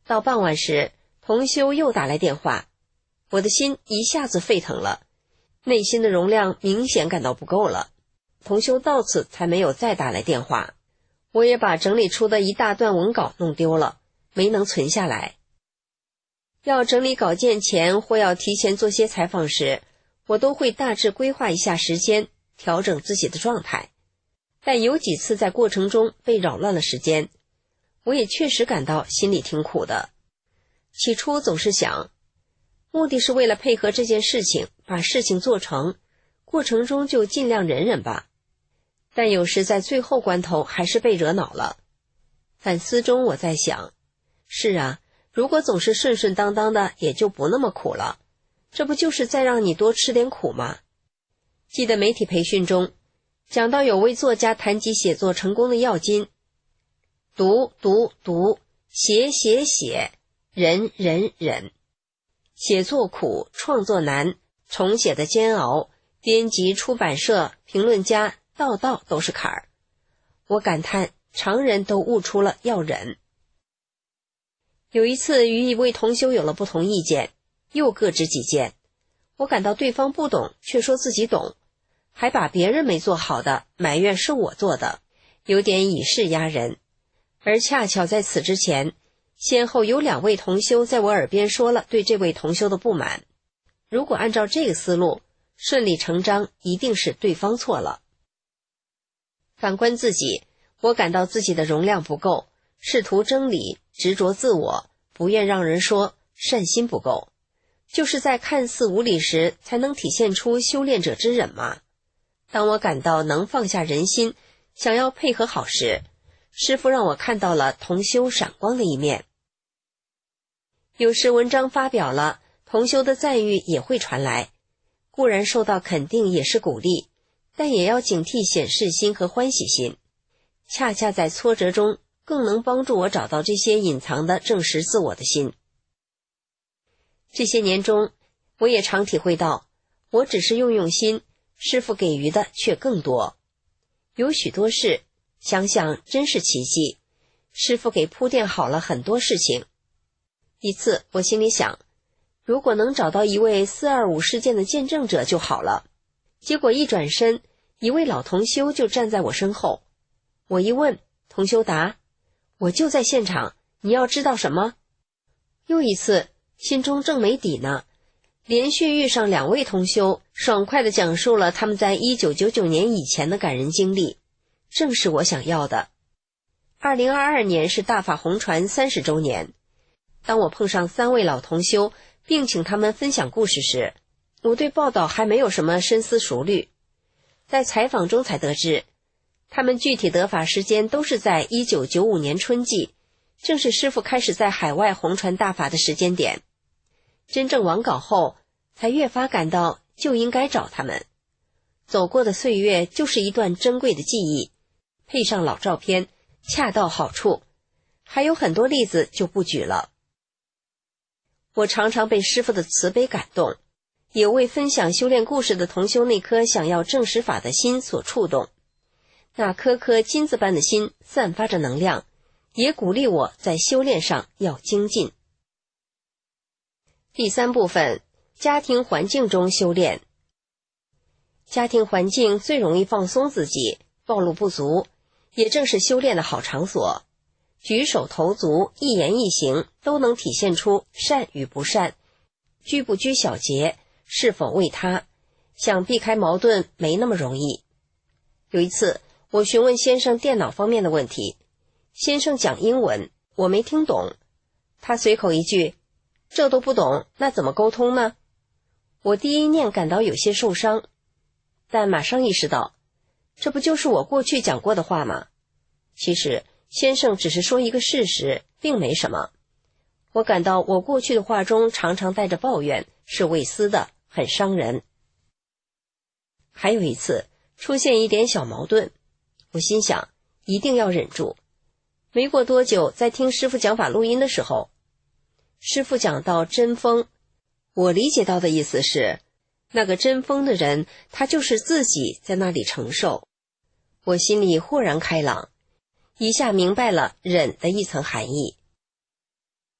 到傍晚时，同修又打来电话，我的心一下子沸腾了，内心的容量明显感到不够了。同修到此才没有再打来电话。我也把整理出的一大段文稿弄丢了，没能存下来。要整理稿件前或要提前做些采访时，我都会大致规划一下时间，调整自己的状态。但有几次在过程中被扰乱了时间，我也确实感到心里挺苦的。起初总是想，目的是为了配合这件事情，把事情做成，过程中就尽量忍忍吧。但有时在最后关头还是被惹恼了。反思中我在想，是啊，如果总是顺顺当当的，也就不那么苦了，这不就是在让你多吃点苦吗？记得媒体培训中讲到有位作家谈及写作成功的要金，读读读，写写写，忍忍忍。写作苦，创作难，重写的煎熬，编辑、出版社、评论家，道道都是坎儿。我感叹，常人都悟出了要忍。有一次与一位同修有了不同意见，又各执己见，我感到对方不懂，却说自己懂，还把别人没做好的埋怨是我做的，有点以势压人。而恰巧在此之前，先后有两位同修在我耳边说了对这位同修的不满。如果按照这个思路，顺理成章一定是对方错了。反观自己，我感到自己的容量不够，试图争理，执着自我，不愿让人说，善心不够。就是在看似无理时，才能体现出修炼者之忍嘛。当我感到能放下人心，想要配合好时，师父让我看到了同修闪光的一面。有时文章发表了，同修的赞誉也会传来，固然受到肯定也是鼓励，但也要警惕显示心和欢喜心。恰恰在挫折中，更能帮助我找到这些隐藏的证实自我的心。这些年中，我也常体会到，我只是用用心，师父给予的却更多。有许多事，想想真是奇迹，师父给铺垫好了很多事情。一次我心里想，如果能找到一位四二五事件的见证者就好了。结果一转身，一位老同修就站在我身后。我一问，同修答，我就在现场，你要知道什么？又一次，心中正没底呢，连续遇上两位同修，爽快地讲述了他们在一九九九年以前的感人经历，正是我想要的。二零二二年是大法红传三十周年，当我碰上三位老同修，并请他们分享故事时，我对报道还没有什么深思熟虑。在采访中才得知，他们具体得法时间都是在一九九五年春季，正是师父开始在海外红传大法的时间点。真正完稿后，才越发感到就应该找他们。走过的岁月就是一段珍贵的记忆，配上老照片，恰到好处。还有很多例子就不举了。我常常被师父的慈悲感动，也为分享修炼故事的同修那颗想要证实法的心所触动。那颗颗金子般的心散发着能量，也鼓励我在修炼上要精进。第三部分，家庭环境中修炼。家庭环境最容易放松自己，暴露不足，也正是修炼的好场所。举手投足，一言一行都能体现出善与不善，拘不拘小节，是否为他，想避开矛盾没那么容易。有一次，我询问先生电脑方面的问题，先生讲英文，我没听懂，他随口一句，这都不懂，那怎么沟通呢？我第一念感到有些受伤，但马上意识到，这不就是我过去讲过的话吗？其实先生只是说一个事实，并没什么。我感到我过去的话中常常带着抱怨，是未思的，很伤人。还有一次出现一点小矛盾，我心想一定要忍住。没过多久，在听师父讲法录音的时候，师父讲到真风，我理解到的意思是，那个真风的人，他就是自己在那里承受。我心里豁然开朗，一下明白了忍的一层含义。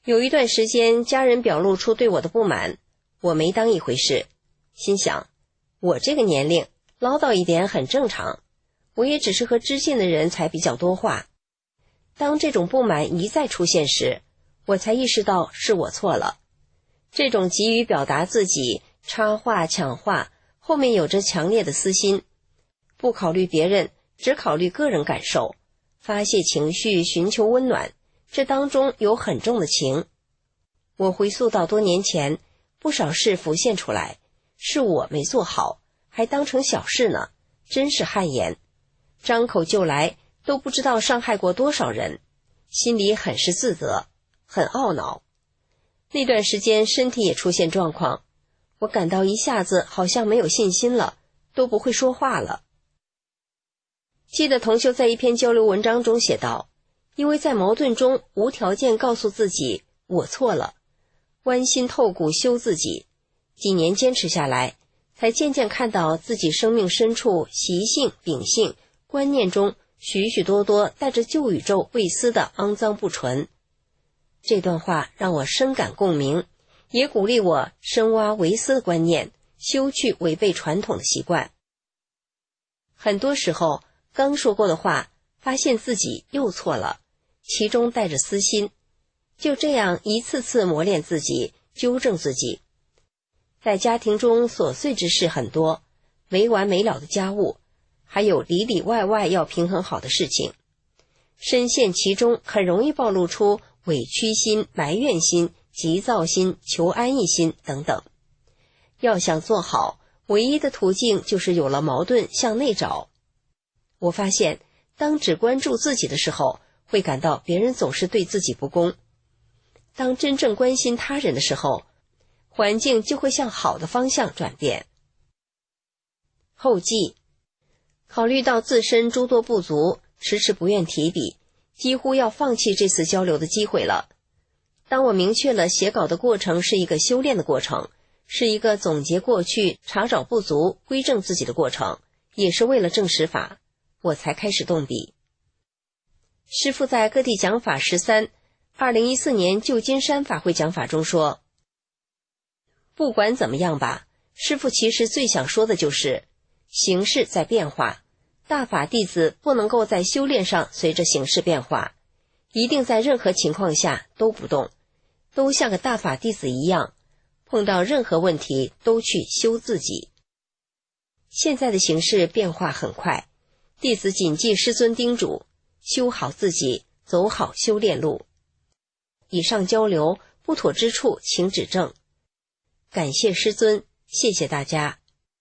有一段时间，家人表露出对我的不满，我没当一回事，心想，我这个年龄唠叨一点很正常，我也只是和知县的人才比较多话。当这种不满一再出现时，我才意识到是我错了。这种急于表达自己、插话抢话，后面有着强烈的私心，不考虑别人，只考虑个人感受，发泄情绪，寻求温暖，这当中有很重的情。我回溯到多年前，不少事浮现出来，是我没做好，还当成小事呢，真是汗颜。张口就来，都不知道伤害过多少人，心里很是自责，很懊恼。那段时间身体也出现状况，我感到一下子好像没有信心了，都不会说话了。记得同修在一篇交流文章中写道，因为在矛盾中无条件告诉自己我错了，剜心透骨修自己，几年坚持下来，才渐渐看到自己生命深处习性、秉性、观念中许许多多带着旧宇宙未思的肮脏不纯。这段话让我深感共鸣，也鼓励我深挖唯思的观念，修去违背传统的习惯。很多时候刚说过的话，发现自己又错了，其中带着私心，就这样一次次磨练自己，纠正自己。在家庭中琐碎之事很多，没完没了的家务，还有里里外外要平衡好的事情，深陷其中很容易暴露出委屈心、埋怨心、急躁心、求安逸心等等。要想做好，唯一的途径就是有了矛盾向内找。我发现，当只关注自己的时候，会感到别人总是对自己不公；当真正关心他人的时候，环境就会向好的方向转变。后记，考虑到自身诸多不足，迟迟不愿提笔，几乎要放弃这次交流的机会了。当我明确了写稿的过程是一个修炼的过程，是一个总结过去、查找不足、归正自己的过程，也是为了证实法，我才开始动笔。师父在各地讲法十三二零一四年旧金山法会讲法中说，不管怎么样吧，师父其实最想说的就是形势在变化，大法弟子不能够在修炼上随着形势变化，一定在任何情况下都不动，都像个大法弟子一样，碰到任何问题都去修自己。现在的形势变化很快，弟子谨记师尊叮嘱，修好自己，走好修炼路。以上交流不妥之处请指正。感谢师尊，谢谢大家。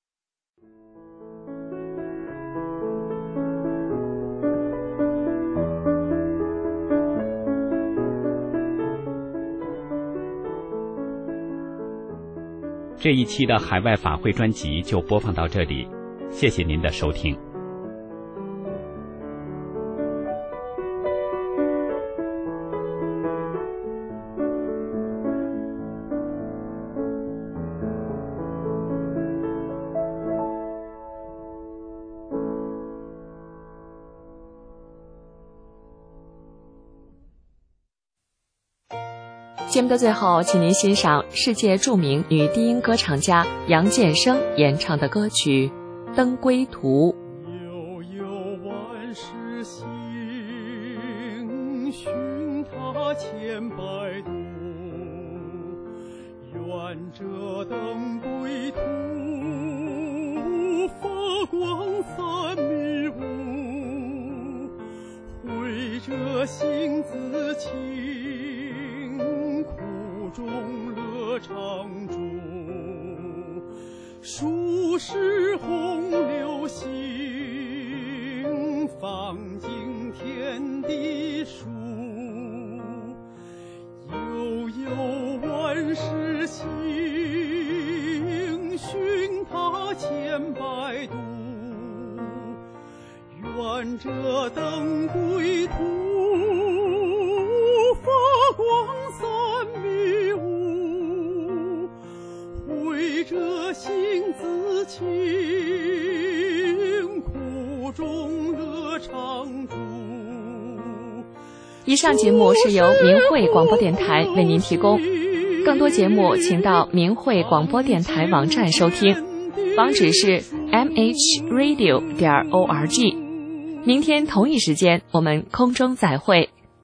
这一期的海外法会专辑就播放到这里，谢谢您的收听。 节目的最后，请您欣赏世界著名女低音歌唱家杨建生演唱的歌曲《登归途》。 悠悠万世行，寻他千百度，愿这登归途，发光三迷雾，慧者性自清，中乐常驻，数世洪流行，放尽天地数，悠悠万世行，寻他千百度，愿这登归途，发光三迷雾，慧者性自清，苦中乐常驻。 以上节目是由明慧广播电台为您提供，更多节目请到明慧广播电台网站收听，网址是 m h radio 点 org。明天同一时间我们空中再会。